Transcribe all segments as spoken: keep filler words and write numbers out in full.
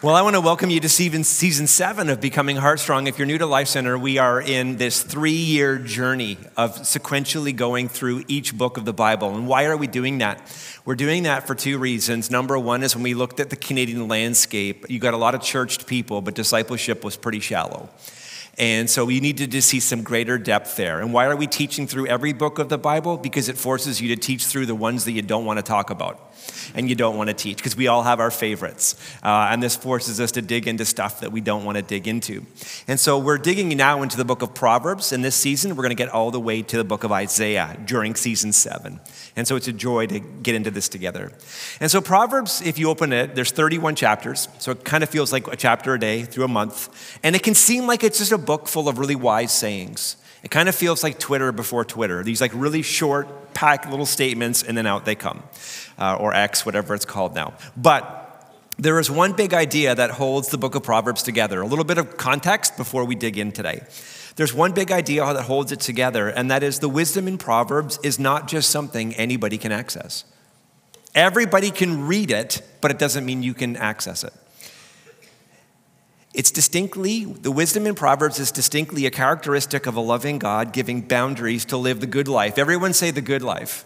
Well, I want to welcome you to season, season seven of Becoming Heartstrong. If you're new to Life Center, we are in this three-year journey of sequentially going through each book of the Bible. And why are we doing that? We're doing that for two reasons. Number one is when we looked at the Canadian landscape, you got a lot of churched people, but discipleship was pretty shallow. And so we needed to see some greater depth there. And why are we teaching through every book of the Bible? Because it forces you to teach through the ones that you don't want to talk about and you don't want to teach, because we all have our favorites. Uh, and this forces us to dig into stuff that we don't want to dig into. And so we're digging now into the book of Proverbs. In this season, we're going to get all the way to the book of Isaiah during season seven. And so it's a joy to get into this together. And so Proverbs, if you open it, there's thirty-one chapters. So it kind of feels like a chapter a day through a month. And it can seem like it's just a book full of really wise sayings. It kind of feels like Twitter before Twitter. These like really short, packed little statements, and then out they come. Uh, or X, whatever it's called now. But there is one big idea that holds the book of Proverbs together. A little bit of context before we dig in today. There's one big idea that holds it together, and that is the wisdom in Proverbs is not just something anybody can access. Everybody can read it, but it doesn't mean you can access it. It's distinctly, the wisdom in Proverbs is distinctly a characteristic of a loving God giving boundaries to live the good life. Everyone say the good life.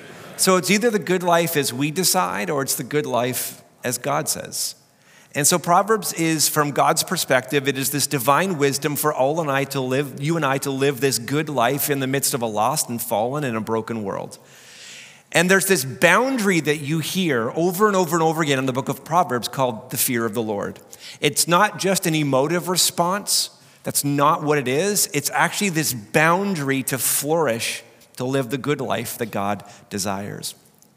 So it's either the good life as we decide, or it's the good life as God says. And so Proverbs is, from God's perspective, it is this divine wisdom for all and I to live, you and I to live this good life in the midst of a lost and fallen and a broken world. And there's this boundary that you hear over and over and over again in the book of Proverbs called the fear of the Lord. It's not just an emotive response. That's not what it is. It's actually this boundary to flourish, to live the good life that God desires.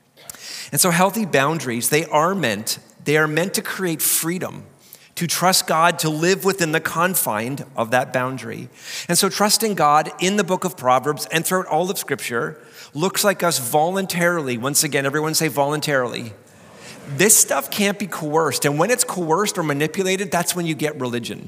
And so healthy boundaries, they are meant, they are meant to create freedom, to trust God, to live within the confine of that boundary. And so trusting God in the book of Proverbs and throughout all of Scripture looks like us voluntarily, once again, everyone say voluntarily. This stuff can't be coerced. And when it's coerced or manipulated, that's when you get religion.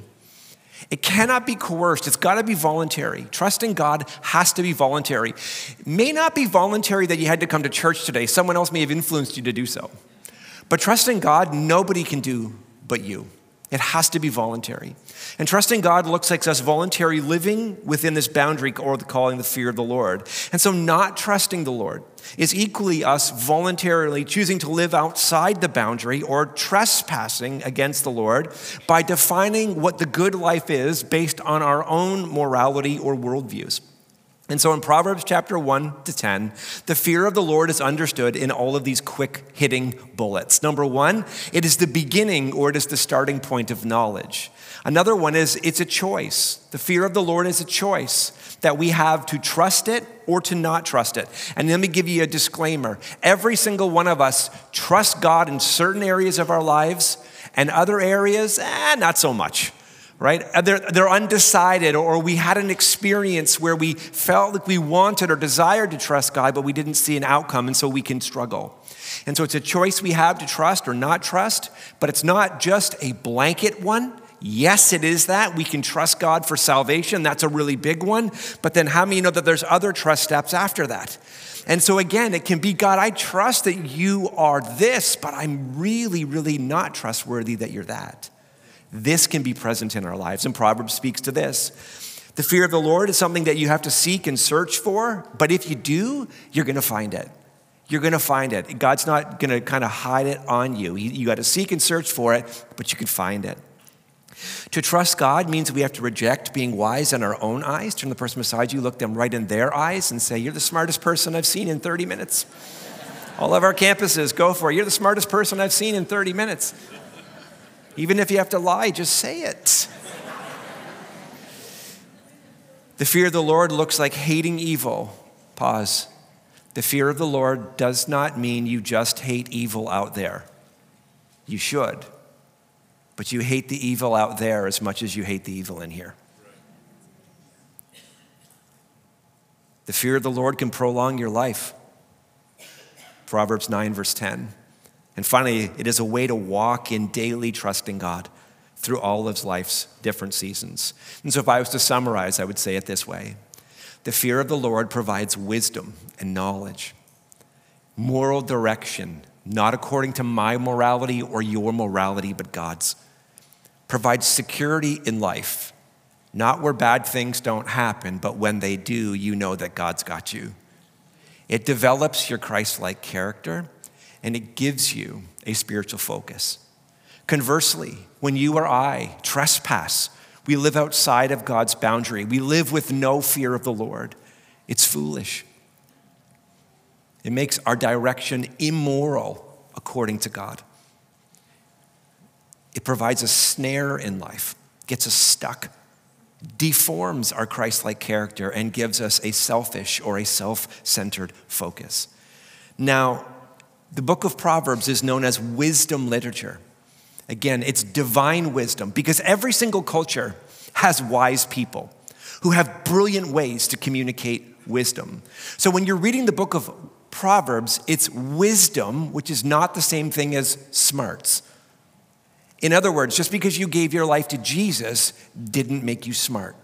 It cannot be coerced. It's got to be voluntary. Trusting God has to be voluntary. It may not be voluntary that you had to come to church today. Someone else may have influenced you to do so. But trusting God, nobody can do but you. It has to be voluntary. And trusting God looks like us voluntarily living within this boundary, or the calling the fear of the Lord. And so not trusting the Lord is equally us voluntarily choosing to live outside the boundary or trespassing against the Lord by defining what the good life is based on our own morality or worldviews. And so in Proverbs chapter one to ten, the fear of the Lord is understood in all of these quick-hitting bullets. Number one, it is the beginning, or it is the starting point of knowledge. Another one is it's a choice. The fear of the Lord is a choice that we have to trust it or to not trust it. And let me give you a disclaimer. Every single one of us trusts God in certain areas of our lives, and other areas, eh, not so much. Right? They're, they're undecided, or we had an experience where we felt like we wanted or desired to trust God, but we didn't see an outcome, and so we can struggle. And so it's a choice we have to trust or not trust, but it's not just a blanket one. Yes, it is that. We can trust God for salvation. That's a really big one. But then how many know that there's other trust steps after that? And so again, it can be, God, I trust that you are this, but I'm really, really not trustworthy that you're that. This can be present in our lives, and Proverbs speaks to this. The fear of the Lord is something that you have to seek and search for, but if you do, you're going to find it. You're going to find it. God's not going to kind of hide it on you. You, you got to seek and search for it, but you can find it. To trust God means we have to reject being wise in our own eyes. Turn to the person beside you, look them right in their eyes, and say, you're the smartest person I've seen in thirty minutes. All of our campuses, go for it. You're the smartest person I've seen in thirty minutes. Even if you have to lie, just say it. The fear of the Lord looks like hating evil. Pause. The fear of the Lord does not mean you just hate evil out there. You should. But you hate the evil out there as much as you hate the evil in here. The fear of the Lord can prolong your life. Proverbs nine, verse ten. And finally, it is a way to walk in daily trusting God through all of life's different seasons. And so if I was to summarize, I would say it this way. The fear of the Lord provides wisdom and knowledge, moral direction, not according to my morality or your morality, but God's. provides security in life, not where bad things don't happen, but when they do, you know that God's got you. It develops your Christ-like character, and it gives you a spiritual focus. Conversely, when you or I trespass, we live outside of God's boundary. We live with no fear of the Lord. It's foolish. It makes our direction immoral according to God. It provides a snare in life, gets us stuck, deforms our Christ-like character, and gives us a selfish or a self-centered focus. Now, the book of Proverbs is known as wisdom literature. Again, it's divine wisdom because every single culture has wise people who have brilliant ways to communicate wisdom. So when you're reading the book of Proverbs, it's wisdom, which is not the same thing as smarts. In other words, just because you gave your life to Jesus didn't make you smart.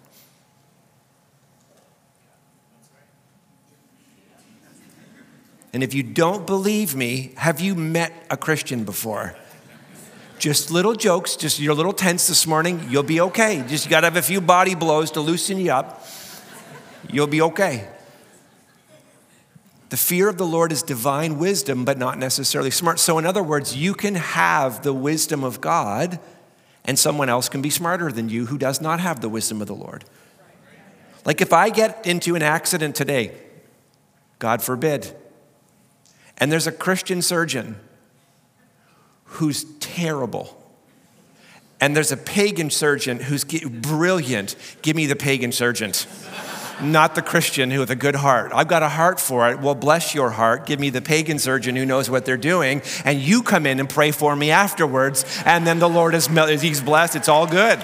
And if you don't believe me, have you met a Christian before? Just little jokes, just you're a little tense this morning, you'll be okay. Just you gotta have a few body blows to loosen you up. You'll be okay. The fear of the Lord is divine wisdom, but not necessarily smart. So in other words, you can have the wisdom of God, and someone else can be smarter than you who does not have the wisdom of the Lord. Like if I get into an accident today, God forbid, and there's a Christian surgeon who's terrible, and there's a pagan surgeon who's brilliant, give me the pagan surgeon. Not the Christian who with a good heart. I've got a heart for it. Well, bless your heart. Give me the pagan surgeon who knows what they're doing. And you come in and pray for me afterwards. And then the Lord is, he's blessed. It's all good.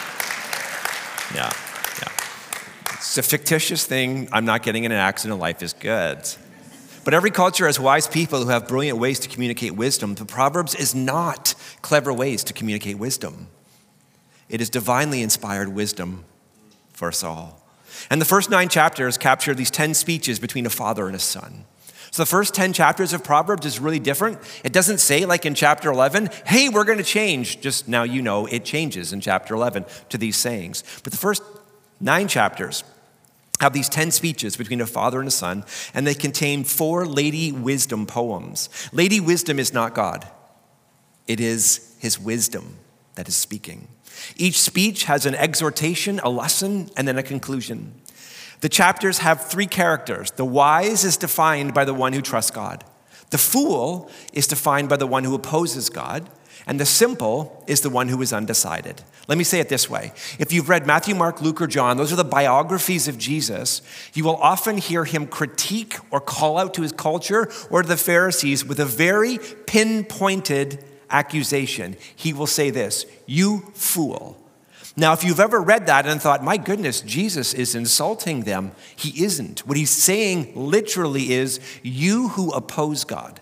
Yeah, yeah. It's a fictitious thing. I'm not getting in an accident. Life is good. But every culture has wise people who have brilliant ways to communicate wisdom. The Proverbs is not clever ways to communicate wisdom. It is divinely inspired wisdom for us all. And the first nine chapters capture these ten speeches between a father and a son. So the first ten chapters of Proverbs is really different. It doesn't say like in chapter eleven, hey, we're going to change. Just now you know it changes in chapter eleven to these sayings. But the first nine chapters have these ten speeches between a father and a son, and they contain four Lady Wisdom poems. Lady Wisdom is not God. It is his wisdom that is speaking. Each speech has an exhortation, a lesson, and then a conclusion. The chapters have three characters. The wise is defined by the one who trusts God. The fool is defined by the one who opposes God. And the simple is the one who is undecided. Let me say it this way. If you've read Matthew, Mark, Luke, or John, those are the biographies of Jesus, you will often hear him critique or call out to his culture or to the Pharisees with a very pinpointed accusation. He will say this, you fool. Now, if you've ever read that and thought, my goodness, Jesus is insulting them, he isn't. What he's saying literally is, you who oppose God.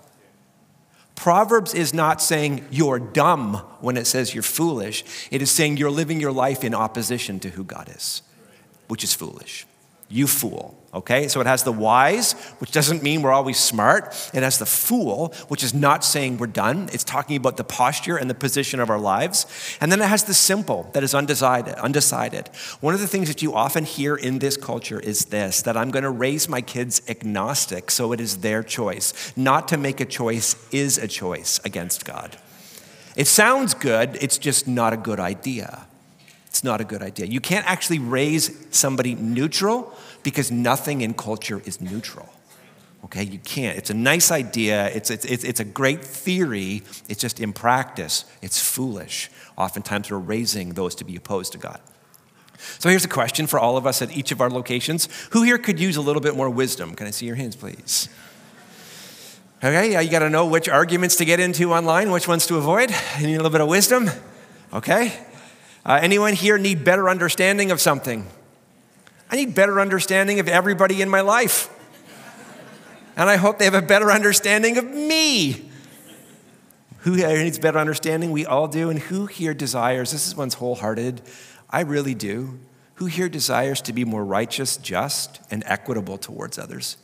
Proverbs is not saying you're dumb when it says you're foolish. It is saying you're living your life in opposition to who God is, which is foolish. You fool, okay? So it has the wise, which doesn't mean we're always smart. It has the fool, which is not saying we're done. It's talking about the posture and the position of our lives. And then it has the simple, that is undecided. undecided. One of the things that you often hear in this culture is this, that I'm going to raise my kids agnostic, so it is their choice. Not to make a choice is a choice against God. It sounds good, it's just not a good idea. It's not a good idea. You can't actually raise somebody neutral because nothing in culture is neutral. Okay, you can't. It's a nice idea. It's, it's, it's, it's a great theory. It's just in practice, it's foolish. Oftentimes we're raising those to be opposed to God. So here's a question for all of us at each of our locations. Who here could use a little bit more wisdom? Can I see your hands, please? Okay, yeah, you got to know which arguments to get into online, which ones to avoid. You need a little bit of wisdom. Okay. Uh, anyone here need better understanding of something? I need better understanding of everybody in my life. And I hope they have a better understanding of me. Who here needs better understanding? We all do. And who here desires, this is one's wholehearted, I really do. Who here desires to be more righteous, just, and equitable towards others?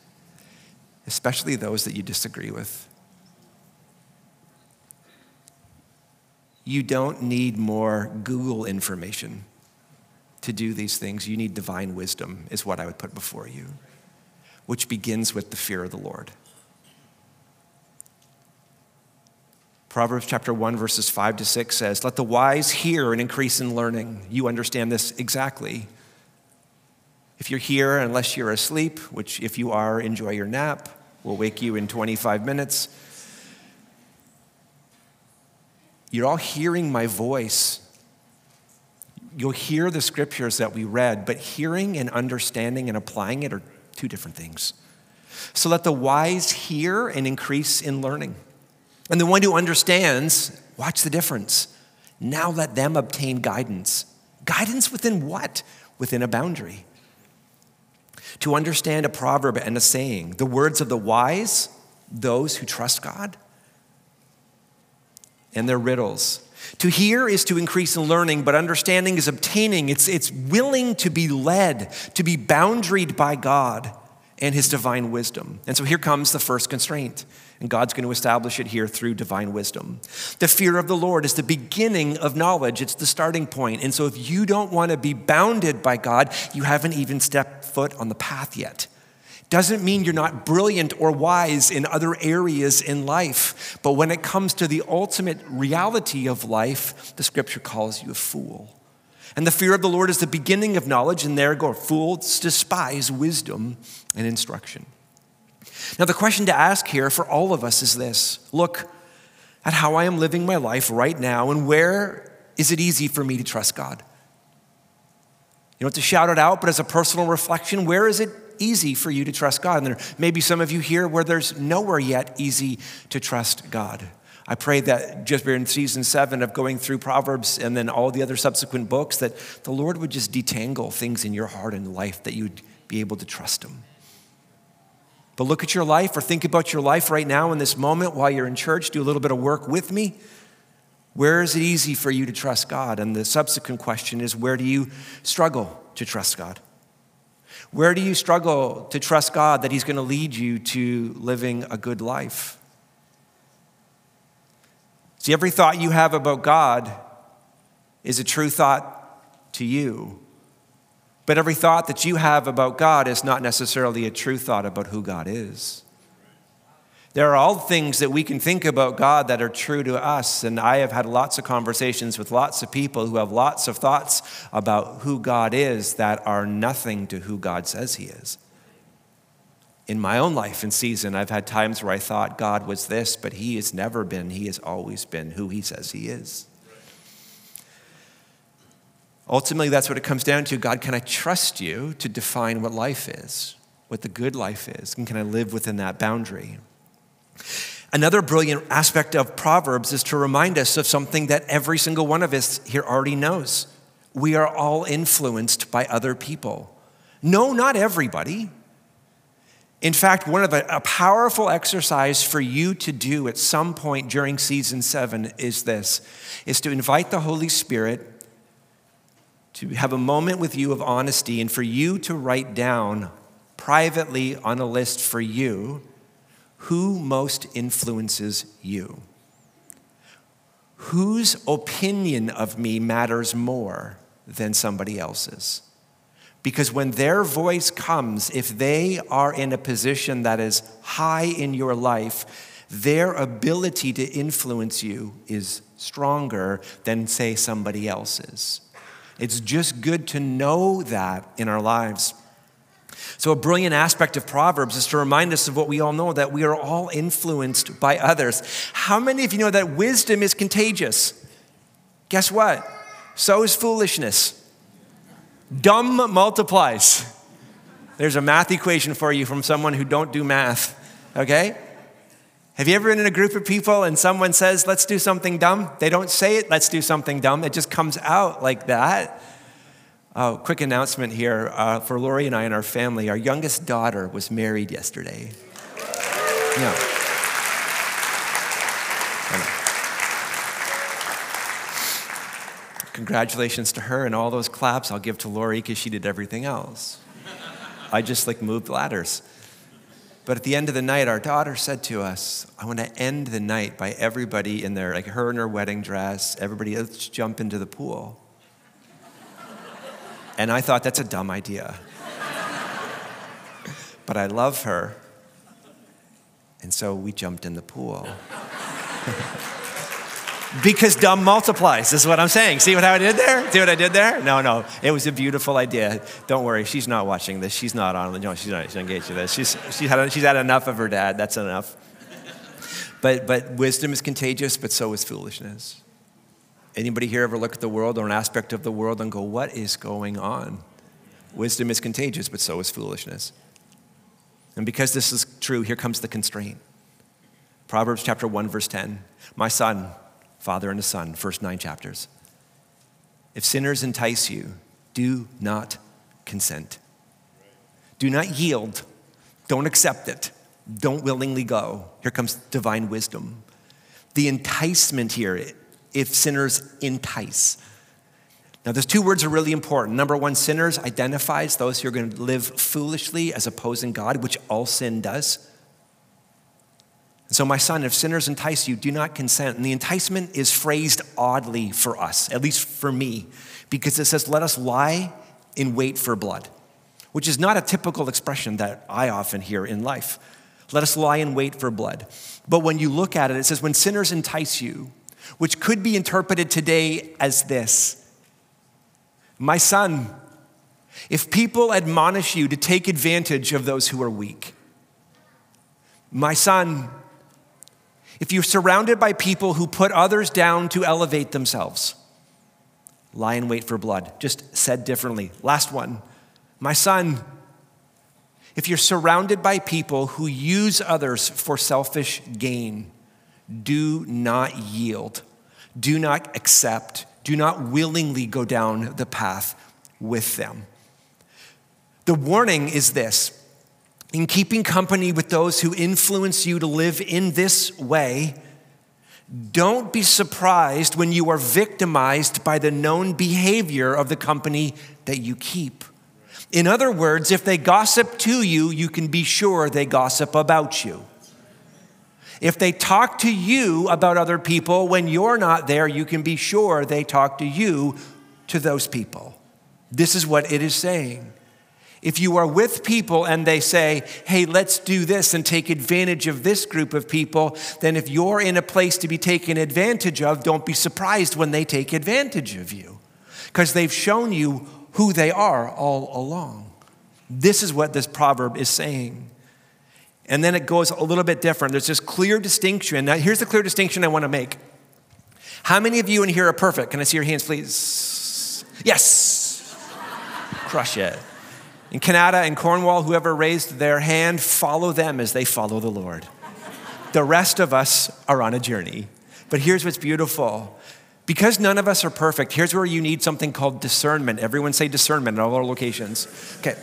Especially those that you disagree with. You don't need more Google information to do these things. You need divine wisdom, is what I would put before you, which begins with the fear of the Lord. Proverbs chapter one, verses five to six says, "Let the wise hear and increase in learning." You understand this exactly. If you're here, unless you're asleep, which if you are, enjoy your nap. We'll wake you in twenty-five minutes. You're all hearing my voice. You'll hear the scriptures that we read, but hearing and understanding and applying it are two different things. So let the wise hear and increase in learning. And the one who understands, watch the difference. Now let them obtain guidance. Guidance within what? Within a boundary. To understand a proverb and a saying, the words of the wise, those who trust God, and their riddles. To hear is to increase in learning, but understanding is obtaining. It's, it's willing to be led, to be boundaried by God and his divine wisdom. And so here comes the first constraint. And God's going to establish it here through divine wisdom. The fear of the Lord is the beginning of knowledge. It's the starting point. And so if you don't want to be bounded by God, you haven't even stepped foot on the path yet. Doesn't mean you're not brilliant or wise in other areas in life. But when it comes to the ultimate reality of life, the scripture calls you a fool. And the fear of the Lord is the beginning of knowledge. And there go, fools despise wisdom and instruction. Now, the question to ask here for all of us is this. Look at how I am living my life right now, and where is it easy for me to trust God? You don't have to shout it out, but as a personal reflection, where is it easy for you to trust God? And there may be some of you here where there's nowhere yet easy to trust God. I pray that just in season seven of going through Proverbs and then all the other subsequent books, that the Lord would just detangle things in your heart and life that you'd be able to trust him. But look at your life or think about your life right now in this moment while you're in church. Do a little bit of work with me. Where is it easy for you to trust God? And the subsequent question is, where do you struggle to trust God? Where do you struggle to trust God that he's going to lead you to living a good life? See, every thought you have about God is a true thought to you. But every thought that you have about God is not necessarily a true thought about who God is. There are all things that we can think about God that are true to us. And I have had lots of conversations with lots of people who have lots of thoughts about who God is that are nothing to who God says he is. In my own life and season, I've had times where I thought God was this, but he has never been. He has always been who he says he is. Ultimately, that's what it comes down to. God, can I trust you to define what life is, what the good life is? And can I live within that boundary? Another brilliant aspect of Proverbs is to remind us of something that every single one of us here already knows. We are all influenced by other people. No, not everybody. In fact, one of a, a powerful exercise for you to do at some point during season seven is this, is to invite the Holy Spirit to have a moment with you of honesty and for you to write down privately on a list for you who most influences you. Whose opinion of me matters more than somebody else's? Because when their voice comes, if they are in a position that is high in your life, their ability to influence you is stronger than, say, somebody else's. It's just good to know that in our lives. So a brilliant aspect of Proverbs is to remind us of what we all know, that we are all influenced by others. How many of you know that wisdom is contagious? Guess what? So is foolishness. Dumb multiplies. There's a math equation for you from someone who don't do math, okay? Have you ever been in a group of people and someone says, let's do something dumb? They don't say it, let's do something dumb. It just comes out like that. Oh, quick announcement here uh, for Lori and I and our family. Our youngest daughter was married yesterday. Yeah. Congratulations to her, and all those claps I'll give to Lori because she did everything else. I just like moved ladders. But at the end of the night, our daughter said to us, I want to end the night by everybody in there, like her in her wedding dress, everybody, let's jump into the pool. And I thought, that's a dumb idea. But I love her. And so we jumped in the pool. Because dumb multiplies, is what I'm saying. See what I did there? See what I did there? No, no, it was a beautiful idea. Don't worry, she's not watching this. She's not on, no, she's not, she's not engaged with this. She's, she's, had, she's had enough of her dad, that's enough. But, but wisdom is contagious, but so is foolishness. Anybody here ever look at the world or an aspect of the world and go, what is going on? Wisdom is contagious, but so is foolishness. And because this is true, here comes the constraint. Proverbs chapter one, verse ten. My son, father and a son, first nine chapters. If sinners entice you, do not consent. Do not yield. Don't accept it. Don't willingly go. Here comes divine wisdom. The enticement here, if sinners entice. Now, those two words are really important. Number one, sinners identifies those who are going to live foolishly as opposing God, which all sin does. And so, my son, if sinners entice you, do not consent. And the enticement is phrased oddly for us, at least for me, because it says, let us lie in wait for blood, which is not a typical expression that I often hear in life. Let us lie in wait for blood. But when you look at it, it says, when sinners entice you, which could be interpreted today as this. My son, if people admonish you to take advantage of those who are weak. My son, if you're surrounded by people who put others down to elevate themselves, lie in wait for blood. Just said differently. Last one. My son, if you're surrounded by people who use others for selfish gain, do not yield. Do not accept. Do not willingly go down the path with them. The warning is this. In keeping company with those who influence you to live in this way, don't be surprised when you are victimized by the known behavior of the company that you keep. In other words, if they gossip to you, you can be sure they gossip about you. If they talk to you about other people when you're not there, you can be sure they talk to you to those people. This is what it is saying. If you are with people and they say, hey, let's do this and take advantage of this group of people, then if you're in a place to be taken advantage of, don't be surprised when they take advantage of you, because they've shown you who they are all along. This is what this proverb is saying. And then it goes a little bit different. There's this clear distinction. Now, here's the clear distinction I want to make. How many of you in here are perfect? Can I see your hands, please? Yes. Crush it. In Canada and Cornwall, whoever raised their hand, follow them as they follow the Lord. The rest of us are on a journey. But here's what's beautiful. Because none of us are perfect, here's where you need something called discernment. Everyone say discernment at all our locations. Okay.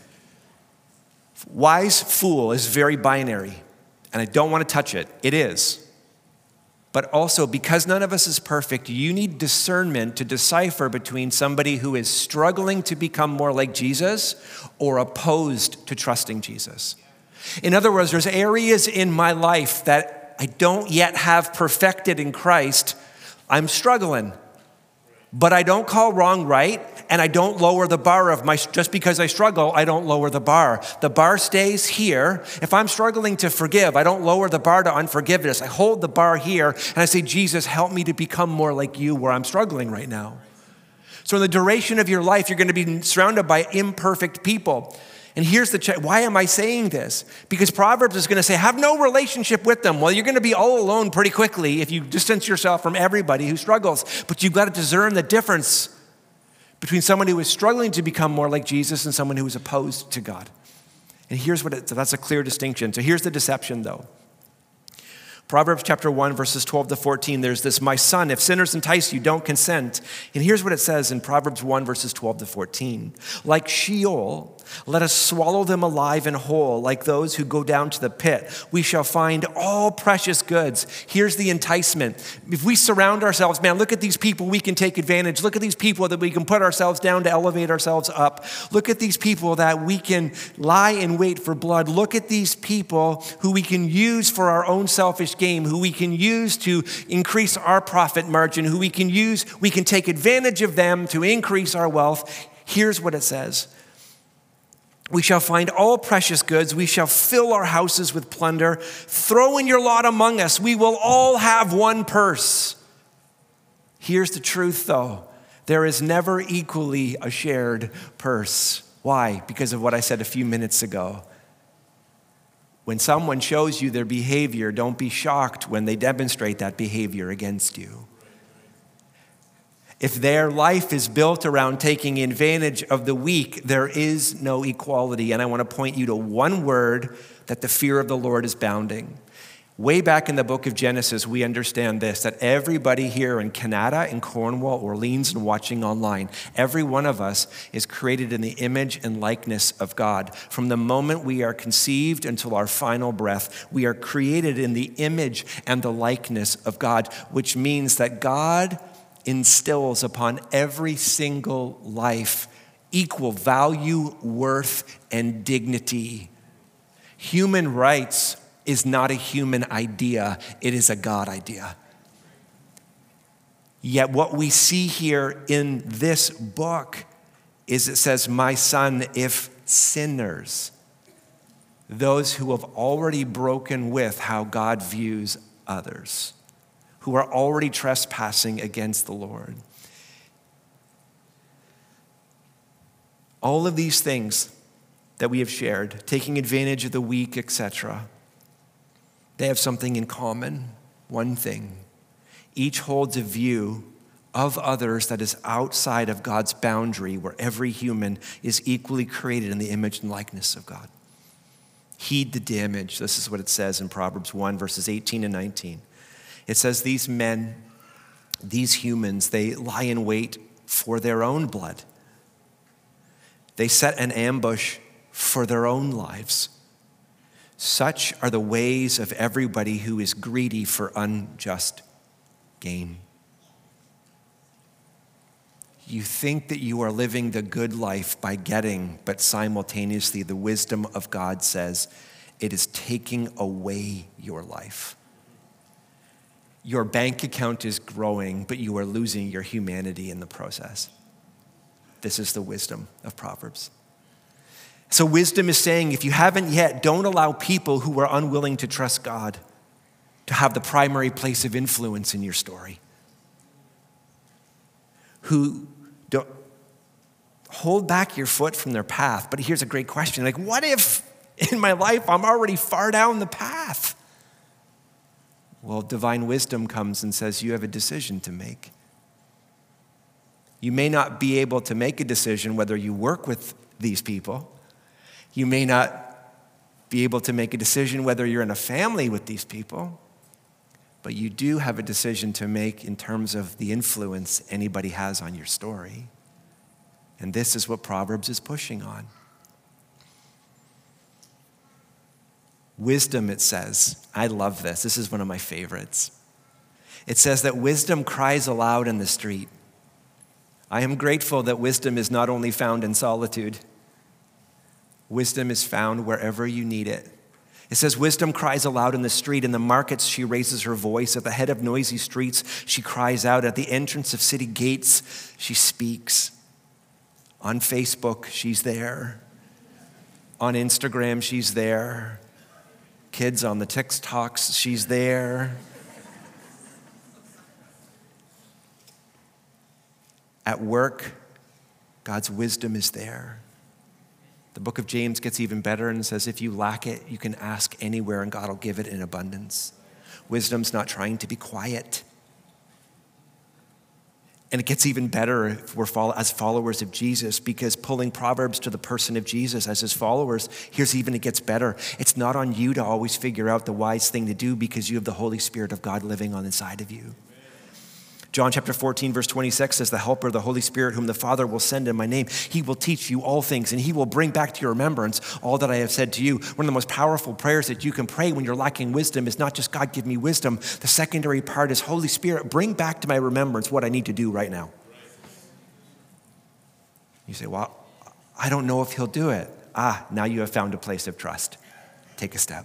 Wise fool is very binary, and I don't want to touch it. It is. But also, because none of us is perfect, you need discernment to decipher between somebody who is struggling to become more like Jesus or opposed to trusting Jesus. In other words, there's areas in my life that I don't yet have perfected in Christ. I'm struggling, but I don't call wrong right, and I don't lower the bar of my, just because I struggle, I don't lower the bar. The bar stays here. If I'm struggling to forgive, I don't lower the bar to unforgiveness. I hold the bar here, and I say, Jesus, help me to become more like you where I'm struggling right now. So in the duration of your life, you're going to be surrounded by imperfect people. And here's the check. Why am I saying this? Because Proverbs is going to say, have no relationship with them. Well, you're going to be all alone pretty quickly if you distance yourself from everybody who struggles. But you've got to discern the difference between someone who is struggling to become more like Jesus and someone who is opposed to God. And here's what it, so that's a clear distinction. So here's the deception, though. Proverbs chapter one, verses twelve to fourteen, there's this, my son, if sinners entice you, don't consent. And here's what it says in Proverbs one, verses twelve to fourteen. Like Sheol Let us swallow them alive and whole, like those who go down to the pit. We shall find all precious goods. Here's the enticement. If we surround ourselves, man, look at these people we can take advantage. Look at these people that we can put ourselves down to elevate ourselves up. Look at these people that we can lie in wait for blood. Look at these people who we can use for our own selfish gain, who we can use to increase our profit margin, who we can use, we can take advantage of them to increase our wealth. Here's what it says. We shall find all precious goods. We shall fill our houses with plunder. Throw in your lot among us. We will all have one purse. Here's the truth, though. There is never equally a shared purse. Why? Because of what I said a few minutes ago. When someone shows you their behavior, don't be shocked when they demonstrate that behavior against you. If their life is built around taking advantage of the weak, there is no equality. And I want to point you to one word that the fear of the Lord is bounding. Way back in the book of Genesis, we understand this, that everybody here in Canada, in Cornwall, Orleans, and watching online, every one of us is created in the image and likeness of God. From the moment we are conceived until our final breath, we are created in the image and the likeness of God, which means that God instills upon every single life equal value, worth, and dignity. Human rights is not a human idea, it is a God idea. Yet what we see here in this book is it says, my son, if sinners, those who have already broken with how God views others, who are already trespassing against the Lord. All of these things that we have shared, taking advantage of the weak, et cetera, they have something in common, one thing. Each holds a view of others that is outside of God's boundary, where every human is equally created in the image and likeness of God. Heed the damage. This is what it says in Proverbs one, verses eighteen and nineteen. It says, these men, these humans, they lie in wait for their own blood. They set an ambush for their own lives. Such are the ways of everybody who is greedy for unjust gain. You think that you are living the good life by getting, but simultaneously the wisdom of God says it is taking away your life. Your bank account is growing, but you are losing your humanity in the process. This is the wisdom of Proverbs. So wisdom is saying, if you haven't yet, don't allow people who are unwilling to trust God to have the primary place of influence in your story. Who don't hold back your foot from their path. But here's a great question. Like, what if in my life I'm already far down the path? Well, divine wisdom comes and says you have a decision to make. You may not be able to make a decision whether you work with these people. You may not be able to make a decision whether you're in a family with these people. But you do have a decision to make in terms of the influence anybody has on your story. And this is what Proverbs is pushing on. Wisdom, it says, I love this. This is one of my favorites. It says that wisdom cries aloud in the street. I am grateful that wisdom is not only found in solitude. Wisdom is found wherever you need it. It says, wisdom cries aloud in the street. In the markets, she raises her voice. At the head of noisy streets, she cries out. At the entrance of city gates, she speaks. On Facebook, she's there. On Instagram, she's there. Kids on the TikToks, she's there. At work, God's wisdom is there. The book of James gets even better and says, if you lack it, you can ask anywhere and God will give it in abundance. Wisdom's not trying to be quiet. And it gets even better if we're follow, as followers of Jesus, because pulling Proverbs to the person of Jesus as his followers, here's even it gets better. It's not on you to always figure out the wise thing to do because you have the Holy Spirit of God living on the inside of you. John chapter fourteen, verse twenty-six says, the Helper, the Holy Spirit, whom the Father will send in my name, he will teach you all things, and he will bring back to your remembrance all that I have said to you. One of the most powerful prayers that you can pray when you're lacking wisdom is not just, God, give me wisdom. The secondary part is, Holy Spirit, bring back to my remembrance what I need to do right now. You say, well, I don't know if he'll do it. Ah, now you have found a place of trust. Take a step.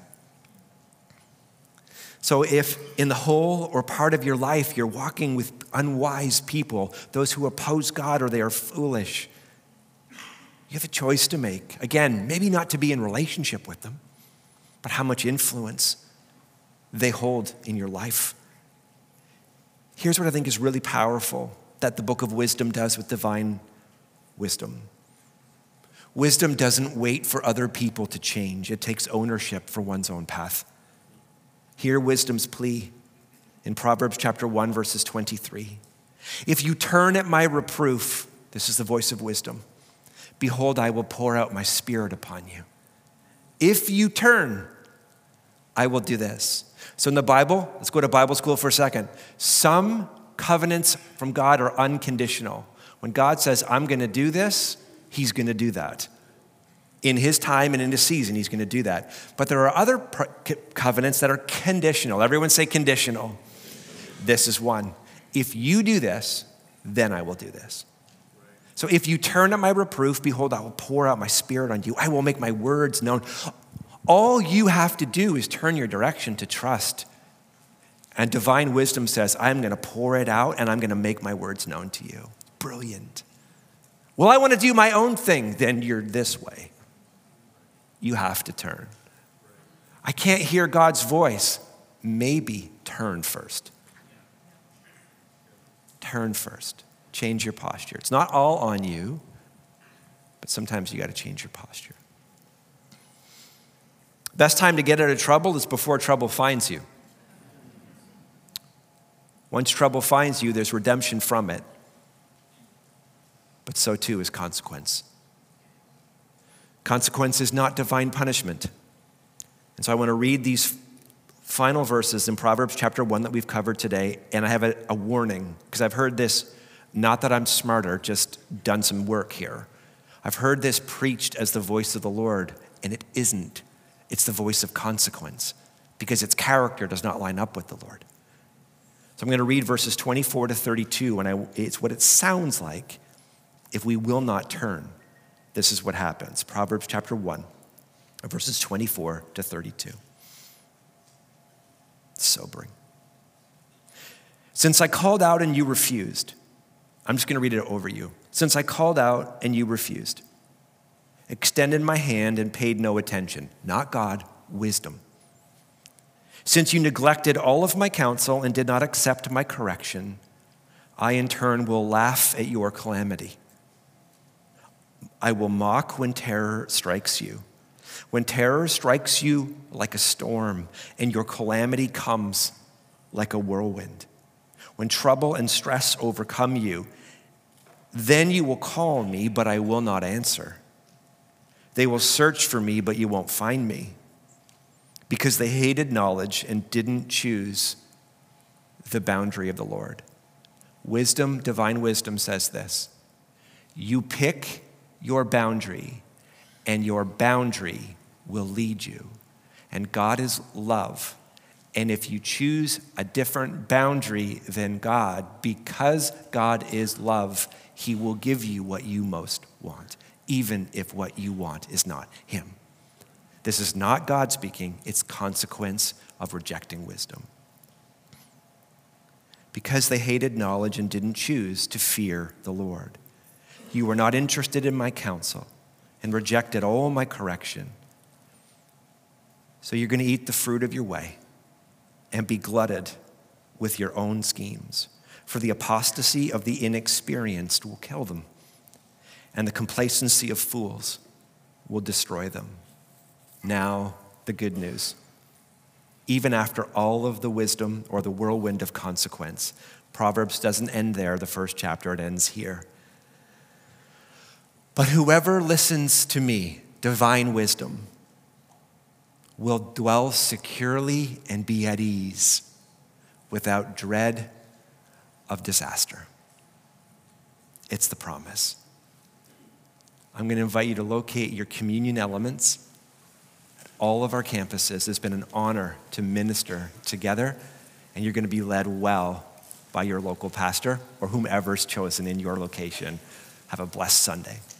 So if in the whole or part of your life you're walking with unwise people, those who oppose God or they are foolish, you have a choice to make. Again, maybe not to be in relationship with them, but how much influence they hold in your life. Here's what I think is really powerful that the book of wisdom does with divine wisdom. Wisdom doesn't wait for other people to change. It takes ownership for one's own path. Hear wisdom's plea in Proverbs chapter one, verses twenty-three. If you turn at my reproof, this is the voice of wisdom, behold, I will pour out my spirit upon you. If you turn, I will do this. So in the Bible, let's go to Bible school for a second. Some covenants from God are unconditional. When God says, I'm going to do this, he's going to do that. In his time and in his season, he's going to do that. But there are other covenants that are conditional. Everyone say conditional. This is one. If you do this, then I will do this. So if you turn at my reproof, behold, I will pour out my spirit on you. I will make my words known. All you have to do is turn your direction to trust. And divine wisdom says, I'm going to pour it out and I'm going to make my words known to you. Brilliant. Well, I want to do my own thing. Then you're this way. You have to turn. I can't hear God's voice. Maybe turn first. Turn first. Change your posture. It's not all on you, but sometimes you got to change your posture. Best time to get out of trouble is before trouble finds you. Once trouble finds you, there's redemption from it. But so too is consequence. Consequence is not divine punishment. And so I want to read these final verses in Proverbs chapter one that we've covered today, and I have a, a warning, because I've heard this, not that I'm smarter, just done some work here. I've heard this preached as the voice of the Lord, and it isn't. It's the voice of consequence, because its character does not line up with the Lord. So I'm going to read verses twenty-four to thirty-two, and I, it's what it sounds like if we will not turn. This is what happens. Proverbs chapter one, verses twenty-four to thirty-two. Sobering. Since I called out and you refused, I'm just going to read it over you. Since I called out and you refused, extended my hand and paid no attention, not God, wisdom. Since you neglected all of my counsel and did not accept my correction, I in turn will laugh at your calamity. I will mock when terror strikes you. When terror strikes you like a storm and your calamity comes like a whirlwind. When trouble and stress overcome you, then you will call me, but I will not answer. They will search for me, but you won't find me, because they hated knowledge and didn't choose the boundary of the Lord. Wisdom, divine wisdom says this: you pick your boundary, and your boundary will lead you. And God is love. And if you choose a different boundary than God, because God is love, he will give you what you most want, even if what you want is not him. This is not God speaking, it's consequence of rejecting wisdom. Because they hated knowledge and didn't choose to fear the Lord. You were not interested in my counsel and rejected all my correction. So you're going to eat the fruit of your way and be glutted with your own schemes. For the apostasy of the inexperienced will kill them, and the complacency of fools will destroy them. Now, the good news. Even after all of the wisdom or the whirlwind of consequence, Proverbs doesn't end there, the first chapter, it ends here. But whoever listens to me, divine wisdom, will dwell securely and be at ease without dread of disaster. It's the promise. I'm going to invite you to locate your communion elements at all of our campuses. It's been an honor to minister together, and you're going to be led well by your local pastor or whomever's chosen in your location. Have a blessed Sunday.